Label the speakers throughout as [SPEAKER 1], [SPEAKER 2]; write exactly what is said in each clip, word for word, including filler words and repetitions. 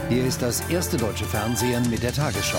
[SPEAKER 1] Hier ist das erste deutsche Fernsehen mit der Tagesschau.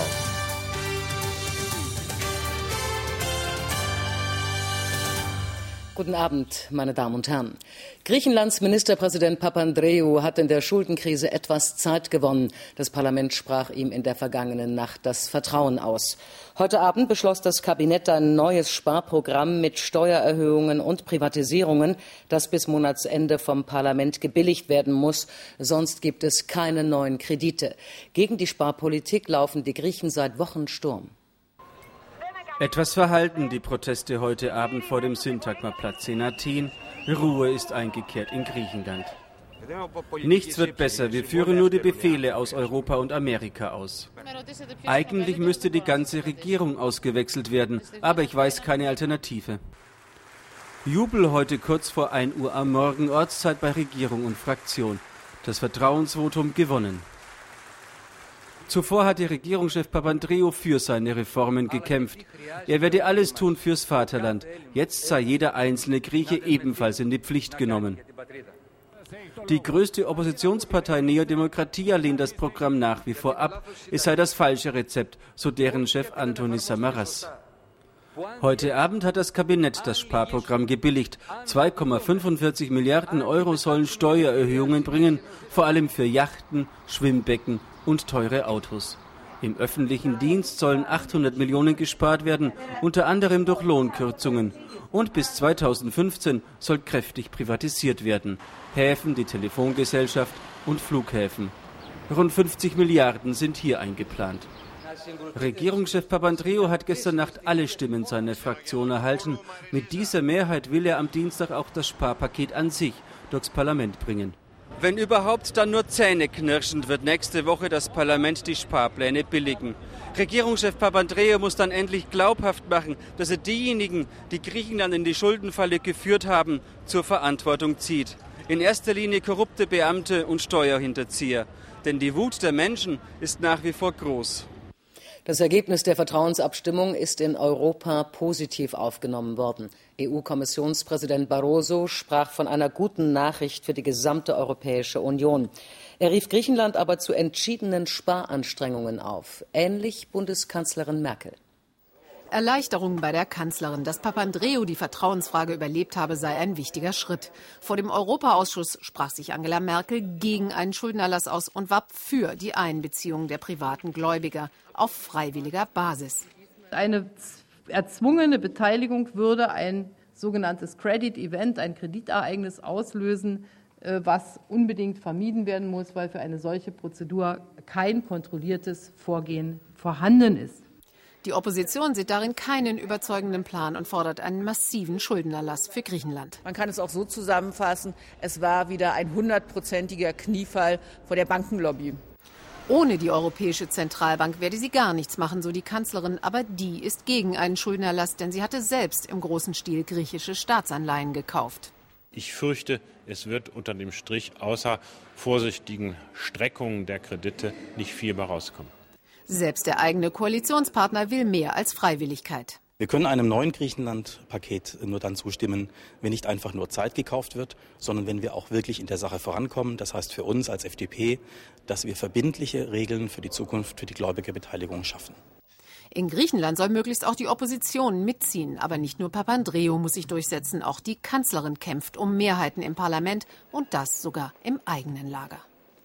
[SPEAKER 2] Guten Abend, meine Damen und Herren. Griechenlands Ministerpräsident Papandreou hat in der Schuldenkrise etwas Zeit gewonnen. Das Parlament sprach ihm in der vergangenen Nacht das Vertrauen aus. Heute Abend beschloss das Kabinett ein neues Sparprogramm mit Steuererhöhungen und Privatisierungen, das bis Monatsende vom Parlament gebilligt werden muss. Sonst gibt es keine neuen Kredite. Gegen die Sparpolitik laufen die Griechen seit Wochen Sturm.
[SPEAKER 3] Etwas verhalten die Proteste heute Abend vor dem Syntagma-Platz in Athen. Ruhe ist eingekehrt in Griechenland. Nichts wird besser, wir führen nur die Befehle aus Europa und Amerika aus. Eigentlich müsste die ganze Regierung ausgewechselt werden, aber ich weiß keine Alternative. Jubel heute kurz vor ein Uhr am Morgen, Ortszeit bei Regierung und Fraktion. Das Vertrauensvotum gewonnen. Zuvor hatte Regierungschef Papandreou für seine Reformen gekämpft. Er werde alles tun fürs Vaterland. Jetzt sei jeder einzelne Grieche ebenfalls in die Pflicht genommen. Die größte Oppositionspartei Nea Demokratia lehnt das Programm nach wie vor ab. Es sei das falsche Rezept, so deren Chef Antonis Samaras. Heute Abend hat das Kabinett das Sparprogramm gebilligt. zwei Komma fünfundvierzig Milliarden Euro sollen Steuererhöhungen bringen, vor allem für Yachten, Schwimmbecken und teure Autos. Im öffentlichen Dienst sollen achthundert Millionen gespart werden, unter anderem durch Lohnkürzungen. Und bis zweitausendfünfzehn soll kräftig privatisiert werden. Häfen, die Telefongesellschaft und Flughäfen. Rund fünfzig Milliarden sind hier eingeplant. Regierungschef Papandreou hat gestern Nacht alle Stimmen seiner Fraktion erhalten. Mit dieser Mehrheit will er am Dienstag auch das Sparpaket an sich durchs Parlament bringen. Wenn überhaupt, dann nur zähneknirschend wird nächste Woche das Parlament die Sparpläne billigen. Regierungschef Papandreou muss dann endlich glaubhaft machen, dass er diejenigen, die Griechenland in die Schuldenfalle geführt haben, zur Verantwortung zieht. In erster Linie korrupte Beamte und Steuerhinterzieher. Denn die Wut der Menschen ist nach wie vor groß.
[SPEAKER 2] Das Ergebnis der Vertrauensabstimmung ist in Europa positiv aufgenommen worden. E U-Kommissionspräsident Barroso sprach von einer guten Nachricht für die gesamte Europäische Union. Er rief Griechenland aber zu entschiedenen Sparanstrengungen auf, ähnlich Bundeskanzlerin Merkel.
[SPEAKER 4] Erleichterung bei der Kanzlerin. Dass Papandreou die Vertrauensfrage überlebt habe, sei ein wichtiger Schritt. Vor dem Europaausschuss sprach sich Angela Merkel gegen einen Schuldenerlass aus und warb für die Einbeziehung der privaten Gläubiger auf freiwilliger Basis.
[SPEAKER 5] Eine erzwungene Beteiligung würde ein sogenanntes Credit Event, ein Kreditereignis auslösen, was unbedingt vermieden werden muss, weil für eine solche Prozedur kein kontrolliertes Vorgehen vorhanden ist.
[SPEAKER 4] Die Opposition sieht darin keinen überzeugenden Plan und fordert einen massiven Schuldenerlass für Griechenland.
[SPEAKER 6] Man kann es auch so zusammenfassen, es war wieder ein hundertprozentiger Kniefall vor der Bankenlobby.
[SPEAKER 4] Ohne die Europäische Zentralbank werde sie gar nichts machen, so die Kanzlerin. Aber die ist gegen einen Schuldenerlass, denn sie hatte selbst im großen Stil griechische Staatsanleihen gekauft.
[SPEAKER 7] Ich fürchte, es wird unter dem Strich außer vorsichtigen Streckungen der Kredite nicht viel mehr rauskommen.
[SPEAKER 4] Selbst der eigene Koalitionspartner will mehr als Freiwilligkeit.
[SPEAKER 8] Wir können einem neuen Griechenland-Paket nur dann zustimmen, wenn nicht einfach nur Zeit gekauft wird, sondern wenn wir auch wirklich in der Sache vorankommen. Das heißt für uns als F D P, dass wir verbindliche Regeln für die Zukunft, für die Gläubigerbeteiligung schaffen.
[SPEAKER 4] In Griechenland soll möglichst auch die Opposition mitziehen. Aber nicht nur Papandreou muss sich durchsetzen, auch die Kanzlerin kämpft um Mehrheiten im Parlament und das sogar im eigenen Lager.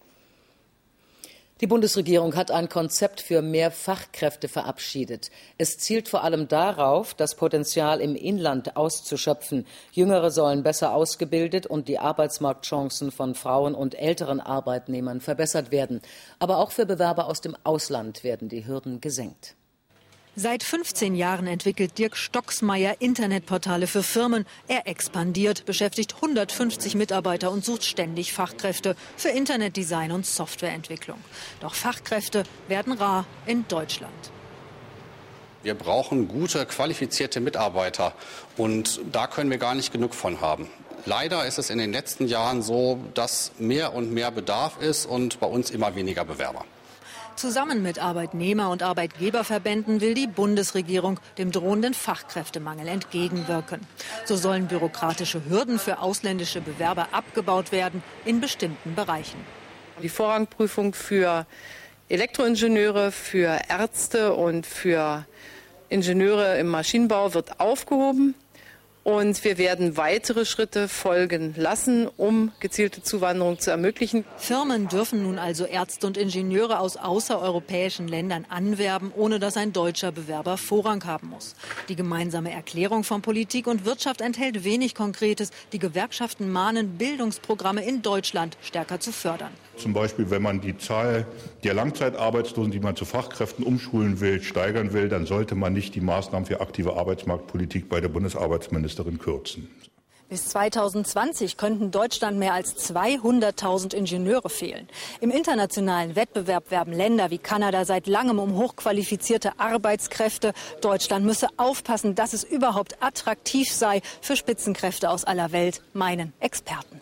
[SPEAKER 2] Die Bundesregierung hat ein Konzept für mehr Fachkräfte verabschiedet. Es zielt vor allem darauf, das Potenzial im Inland auszuschöpfen. Jüngere sollen besser ausgebildet und die Arbeitsmarktchancen von Frauen und älteren Arbeitnehmern verbessert werden. Aber auch für Bewerber aus dem Ausland werden die Hürden gesenkt.
[SPEAKER 9] Seit fünfzehn Jahren entwickelt Dirk Stocksmeier Internetportale für Firmen. Er expandiert, beschäftigt hundertfünfzig Mitarbeiter und sucht ständig Fachkräfte für Internetdesign und Softwareentwicklung. Doch Fachkräfte werden rar in Deutschland.
[SPEAKER 10] Wir brauchen gute, qualifizierte Mitarbeiter und da können wir gar nicht genug von haben. Leider ist es in den letzten Jahren so, dass mehr und mehr Bedarf ist und bei uns immer weniger Bewerber.
[SPEAKER 9] Zusammen mit Arbeitnehmer- und Arbeitgeberverbänden will die Bundesregierung dem drohenden Fachkräftemangel entgegenwirken. So sollen bürokratische Hürden für ausländische Bewerber abgebaut werden in bestimmten Bereichen.
[SPEAKER 5] Die Vorrangprüfung für Elektroingenieure, für Ärzte und für Ingenieure im Maschinenbau wird aufgehoben. Und wir werden weitere Schritte folgen lassen, um gezielte Zuwanderung zu ermöglichen.
[SPEAKER 9] Firmen dürfen nun also Ärzte und Ingenieure aus außereuropäischen Ländern anwerben, ohne dass ein deutscher Bewerber Vorrang haben muss. Die gemeinsame Erklärung von Politik und Wirtschaft enthält wenig Konkretes. Die Gewerkschaften mahnen, Bildungsprogramme in Deutschland stärker zu fördern.
[SPEAKER 11] Zum Beispiel, wenn man die Zahl der Langzeitarbeitslosen, die man zu Fachkräften umschulen will, steigern will, dann sollte man nicht die Maßnahmen für aktive Arbeitsmarktpolitik bei der Bundesarbeitsministerin kürzen.
[SPEAKER 9] Bis zweitausendzwanzig könnten Deutschland mehr als zweihunderttausend Ingenieure fehlen. Im internationalen Wettbewerb werben Länder wie Kanada seit langem um hochqualifizierte Arbeitskräfte. Deutschland müsse aufpassen, dass es überhaupt attraktiv sei für Spitzenkräfte aus aller Welt, meinen Experten.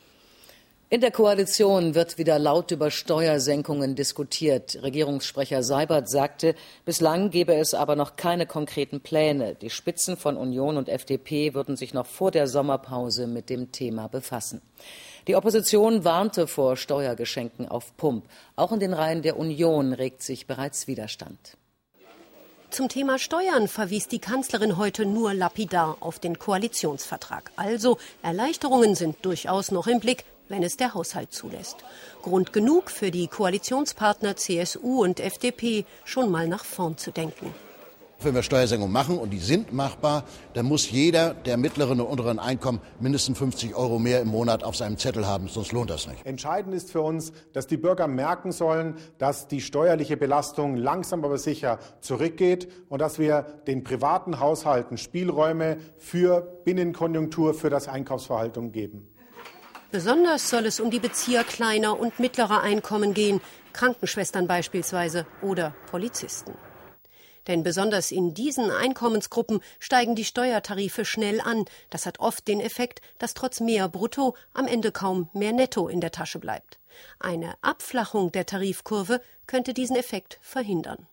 [SPEAKER 2] In der Koalition wird wieder laut über Steuersenkungen diskutiert. Regierungssprecher Seibert sagte, bislang gebe es aber noch keine konkreten Pläne. Die Spitzen von Union und F D P würden sich noch vor der Sommerpause mit dem Thema befassen. Die Opposition warnte vor Steuergeschenken auf Pump. Auch in den Reihen der Union regt sich bereits Widerstand.
[SPEAKER 12] Zum Thema Steuern verwies die Kanzlerin heute nur lapidar auf den Koalitionsvertrag. Also, Erleichterungen sind durchaus noch im Blick, wenn es der Haushalt zulässt. Grund genug für die Koalitionspartner C S U und F D P, schon mal nach vorn zu denken.
[SPEAKER 13] Wenn wir Steuersenkungen machen, und die sind machbar, dann muss jeder der mittleren und unteren Einkommen mindestens fünfzig Euro mehr im Monat auf seinem Zettel haben, sonst lohnt das nicht.
[SPEAKER 14] Entscheidend ist für uns, dass die Bürger merken sollen, dass die steuerliche Belastung langsam aber sicher zurückgeht und dass wir den privaten Haushalten Spielräume für Binnenkonjunktur, für das Einkaufsverhalten geben.
[SPEAKER 12] Besonders soll es um die Bezieher kleiner und mittlerer Einkommen gehen, Krankenschwestern beispielsweise oder Polizisten. Denn besonders in diesen Einkommensgruppen steigen die Steuertarife schnell an. Das hat oft den Effekt, dass trotz mehr Brutto am Ende kaum mehr Netto in der Tasche bleibt. Eine Abflachung der Tarifkurve könnte diesen Effekt verhindern.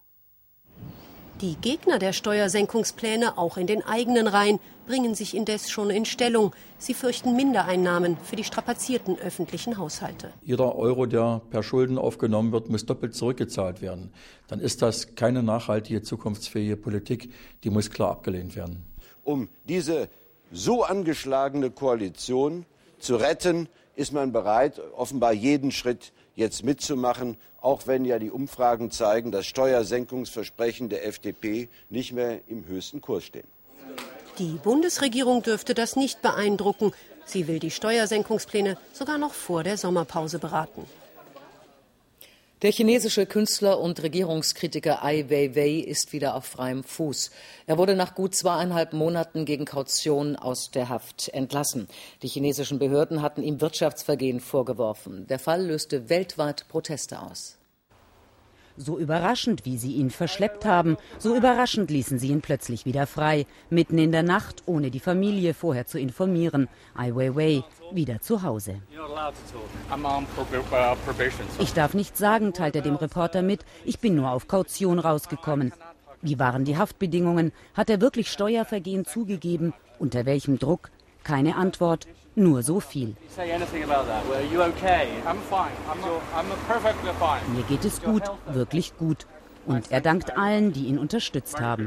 [SPEAKER 12] Die Gegner der Steuersenkungspläne, auch in den eigenen Reihen, bringen sich indes schon in Stellung. Sie fürchten Mindereinnahmen für die strapazierten öffentlichen Haushalte.
[SPEAKER 15] Jeder Euro, der per Schulden aufgenommen wird, muss doppelt zurückgezahlt werden. Dann ist das keine nachhaltige, zukunftsfähige Politik. Die muss klar abgelehnt werden.
[SPEAKER 16] Um diese so angeschlagene Koalition zu retten, ist man bereit, offenbar jeden Schritt jetzt mitzumachen, auch wenn ja die Umfragen zeigen, dass Steuersenkungsversprechen der F D P nicht mehr im höchsten Kurs stehen.
[SPEAKER 12] Die Bundesregierung dürfte das nicht beeindrucken. Sie will die Steuersenkungspläne sogar noch vor der Sommerpause beraten.
[SPEAKER 2] Der chinesische Künstler und Regierungskritiker Ai Weiwei ist wieder auf freiem Fuß. Er wurde nach gut zweieinhalb Monaten gegen Kaution aus der Haft entlassen. Die chinesischen Behörden hatten ihm Wirtschaftsvergehen vorgeworfen. Der Fall löste weltweit Proteste aus.
[SPEAKER 17] So überraschend, wie sie ihn verschleppt haben, so überraschend ließen sie ihn plötzlich wieder frei. Mitten in der Nacht, ohne die Familie vorher zu informieren. Ai Weiwei wieder zu Hause. Ich darf nichts sagen, teilt er dem Reporter mit. Ich bin nur auf Kaution rausgekommen. Wie waren die Haftbedingungen? Hat er wirklich Steuervergehen zugegeben? Unter welchem Druck? Keine Antwort. Nur so viel. Mir geht es gut, wirklich gut. Und er dankt allen, die ihn unterstützt haben.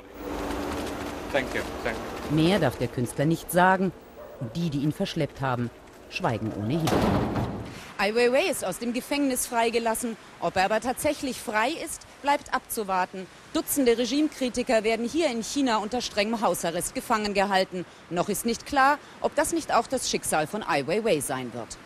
[SPEAKER 17] Mehr darf der Künstler nicht sagen. Und die, die ihn verschleppt haben, schweigen ohnehin.
[SPEAKER 18] Ai Weiwei ist aus dem Gefängnis freigelassen. Ob er aber tatsächlich frei ist, bleibt abzuwarten. Dutzende Regimekritiker werden hier in China unter strengem Hausarrest gefangen gehalten. Noch ist nicht klar, ob das nicht auch das Schicksal von Ai Weiwei sein wird.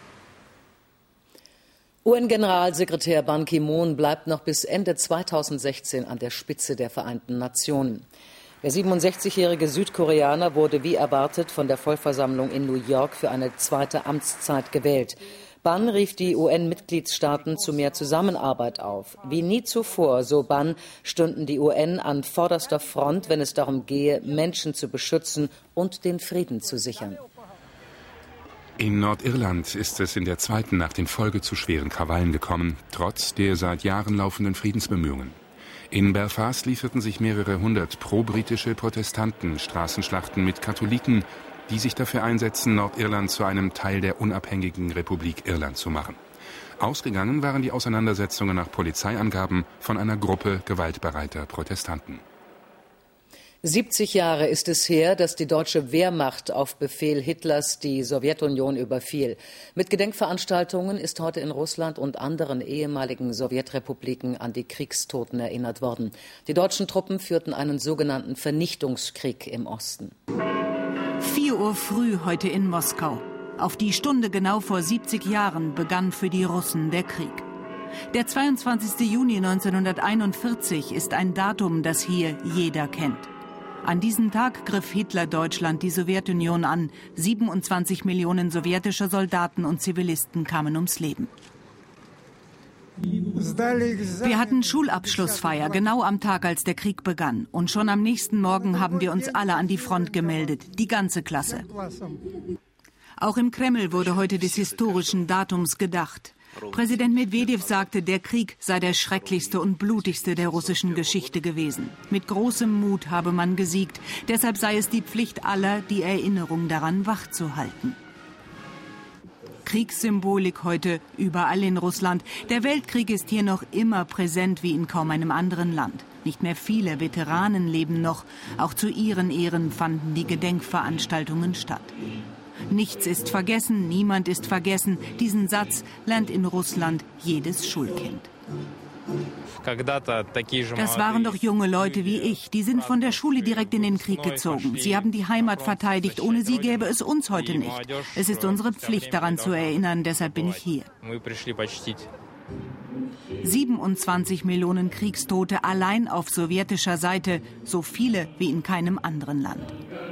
[SPEAKER 2] U N-Generalsekretär Ban Ki-moon bleibt noch bis Ende zweitausendsechzehn an der Spitze der Vereinten Nationen. Der siebenundsechzigjährige Südkoreaner wurde wie erwartet von der Vollversammlung in New York für eine zweite Amtszeit gewählt. Ban rief die U N-Mitgliedstaaten zu mehr Zusammenarbeit auf. Wie nie zuvor, so Ban, stünden die U N an vorderster Front, wenn es darum gehe, Menschen zu beschützen und den Frieden zu sichern.
[SPEAKER 19] In Nordirland ist es in der zweiten Nacht in Folge zu schweren Krawallen gekommen, trotz der seit Jahren laufenden Friedensbemühungen. In Belfast lieferten sich mehrere hundert pro-britische Protestanten Straßenschlachten mit Katholiken, die sich dafür einsetzen, Nordirland zu einem Teil der unabhängigen Republik Irland zu machen. Ausgegangen waren die Auseinandersetzungen nach Polizeiangaben von einer Gruppe gewaltbereiter Protestanten.
[SPEAKER 2] siebzig Jahre ist es her, dass die deutsche Wehrmacht auf Befehl Hitlers die Sowjetunion überfiel. Mit Gedenkveranstaltungen ist heute in Russland und anderen ehemaligen Sowjetrepubliken an die Kriegstoten erinnert worden. Die deutschen Truppen führten einen sogenannten Vernichtungskrieg im Osten.
[SPEAKER 20] vier Uhr früh heute in Moskau. Auf die Stunde genau vor siebzig Jahren begann für die Russen der Krieg. Der zweiundzwanzigste Juni neunzehnhunderteinundvierzig ist ein Datum, das hier jeder kennt. An diesem Tag griff Hitler Deutschland, die Sowjetunion, an. siebenundzwanzig Millionen sowjetische Soldaten und Zivilisten kamen ums Leben. Wir hatten Schulabschlussfeier, genau am Tag, als der Krieg begann. Und schon am nächsten Morgen haben wir uns alle an die Front gemeldet, die ganze Klasse. Auch im Kreml wurde heute des historischen Datums gedacht. Präsident Medwedew sagte, der Krieg sei der schrecklichste und blutigste der russischen Geschichte gewesen. Mit großem Mut habe man gesiegt. Deshalb sei es die Pflicht aller, die Erinnerung daran wachzuhalten. Kriegssymbolik heute überall in Russland. Der Weltkrieg ist hier noch immer präsent wie in kaum einem anderen Land. Nicht mehr viele Veteranen leben noch. Auch zu ihren Ehren fanden die Gedenkveranstaltungen statt. Nichts ist vergessen, niemand ist vergessen. Diesen Satz lernt in Russland jedes Schulkind. Das waren doch junge Leute wie ich. Die sind von der Schule direkt in den Krieg gezogen. Sie haben die Heimat verteidigt. Ohne sie gäbe es uns heute nicht. Es ist unsere Pflicht, daran zu erinnern. Deshalb bin ich hier. siebenundzwanzig Millionen Kriegstote allein auf sowjetischer Seite. So viele wie in keinem anderen Land.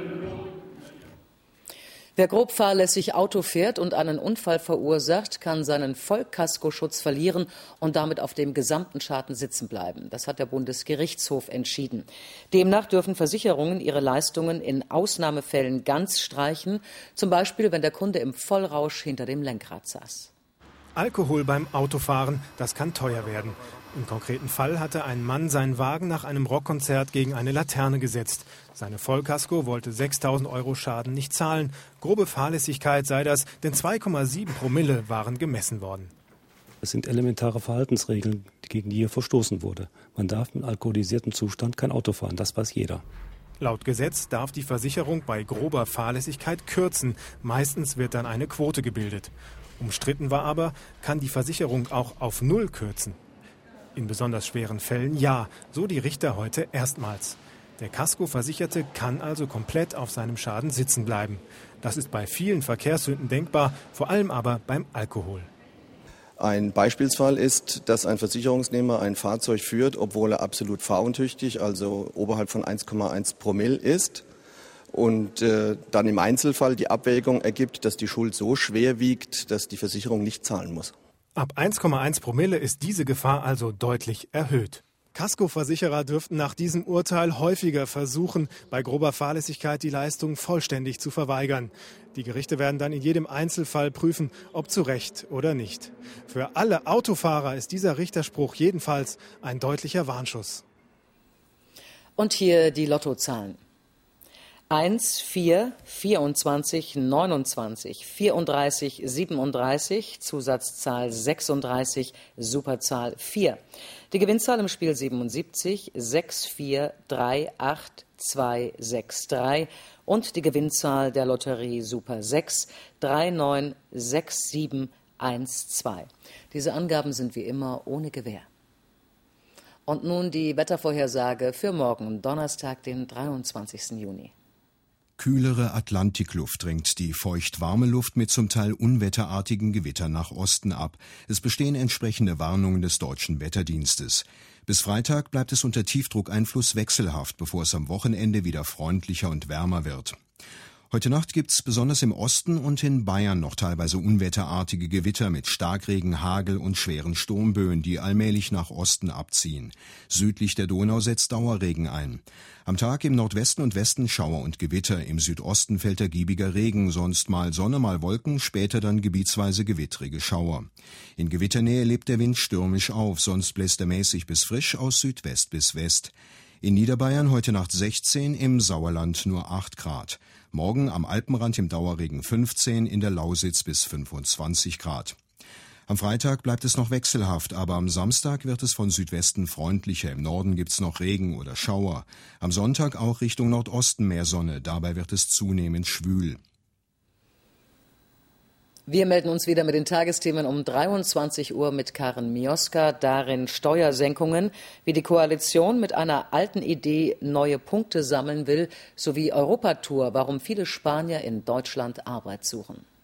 [SPEAKER 2] Wer grob fahrlässig Auto fährt und einen Unfall verursacht, kann seinen Vollkaskoschutz verlieren und damit auf dem gesamten Schaden sitzen bleiben. Das hat der Bundesgerichtshof entschieden. Demnach dürfen Versicherungen ihre Leistungen in Ausnahmefällen ganz streichen, zum Beispiel wenn der Kunde im Vollrausch hinter dem Lenkrad saß.
[SPEAKER 14] Alkohol beim Autofahren, das kann teuer werden. Im konkreten Fall hatte ein Mann seinen Wagen nach einem Rockkonzert gegen eine Laterne gesetzt. Seine Vollkasko wollte sechstausend Euro Schaden nicht zahlen. Grobe Fahrlässigkeit sei das, denn zwei Komma sieben Promille waren gemessen worden.
[SPEAKER 21] Es sind elementare Verhaltensregeln, gegen die hier verstoßen wurde. Man darf im alkoholisierten Zustand kein Auto fahren, das weiß jeder.
[SPEAKER 14] Laut Gesetz darf die Versicherung bei grober Fahrlässigkeit kürzen. Meistens wird dann eine Quote gebildet. Umstritten war aber, kann die Versicherung auch auf Null kürzen? In besonders schweren Fällen ja, so die Richter heute erstmals. Der Kaskoversicherte kann also komplett auf seinem Schaden sitzen bleiben. Das ist bei vielen Verkehrssünden denkbar, vor allem aber beim Alkohol.
[SPEAKER 22] Ein Beispielsfall ist, dass ein Versicherungsnehmer ein Fahrzeug führt, obwohl er absolut fahruntüchtig, also oberhalb von eins Komma eins Promille ist. Und äh, dann im Einzelfall die Abwägung ergibt, dass die Schuld so schwer wiegt, dass die Versicherung nicht zahlen muss.
[SPEAKER 14] Ab eins Komma eins Promille ist diese Gefahr also deutlich erhöht. Kaskoversicherer dürften nach diesem Urteil häufiger versuchen, bei grober Fahrlässigkeit die Leistung vollständig zu verweigern. Die Gerichte werden dann in jedem Einzelfall prüfen, ob zu Recht oder nicht. Für alle Autofahrer ist dieser Richterspruch jedenfalls ein deutlicher Warnschuss.
[SPEAKER 2] Und hier die Lottozahlen. eins, vier, vierundzwanzig, neunundzwanzig, vierunddreißig, siebenunddreißig, Zusatzzahl sechsunddreißig, Superzahl vier. Die Gewinnzahl im Spiel siebenundsiebzig, sechs, vier, drei, acht, zwei, sechs, drei und die Gewinnzahl der Lotterie Super sechs, drei, neun, sechs, sieben, eins, zwei. Diese Angaben sind wie immer ohne Gewähr. Und nun die Wettervorhersage für morgen, Donnerstag, den dreiundzwanzigsten Juni.
[SPEAKER 23] Kühlere Atlantikluft drängt die feucht-warme Luft mit zum Teil unwetterartigen Gewittern nach Osten ab. Es bestehen entsprechende Warnungen des Deutschen Wetterdienstes. Bis Freitag bleibt es unter Tiefdruckeinfluss wechselhaft, bevor es am Wochenende wieder freundlicher und wärmer wird. Heute Nacht gibt's besonders im Osten und in Bayern noch teilweise unwetterartige Gewitter mit Starkregen, Hagel und schweren Sturmböen, die allmählich nach Osten abziehen. Südlich der Donau setzt Dauerregen ein. Am Tag im Nordwesten und Westen Schauer und Gewitter, im Südosten fällt ergiebiger Regen, sonst mal Sonne, mal Wolken, später dann gebietsweise gewittrige Schauer. In Gewitternähe lebt der Wind stürmisch auf, sonst bläst er mäßig bis frisch aus Südwest bis West. In Niederbayern heute Nacht sechzehn, im Sauerland nur acht Grad. Morgen am Alpenrand im Dauerregen fünfzehn, in der Lausitz bis fünfundzwanzig Grad. Am Freitag bleibt es noch wechselhaft, aber am Samstag wird es von Südwesten freundlicher. Im Norden gibt's noch Regen oder Schauer. Am Sonntag auch Richtung Nordosten mehr Sonne. Dabei wird es zunehmend schwül.
[SPEAKER 2] Wir melden uns wieder mit den Tagesthemen um dreiundzwanzig Uhr mit Karen Mioska. Darin Steuersenkungen, wie die Koalition mit einer alten Idee neue Punkte sammeln will, sowie Europatour, warum viele Spanier in Deutschland Arbeit suchen.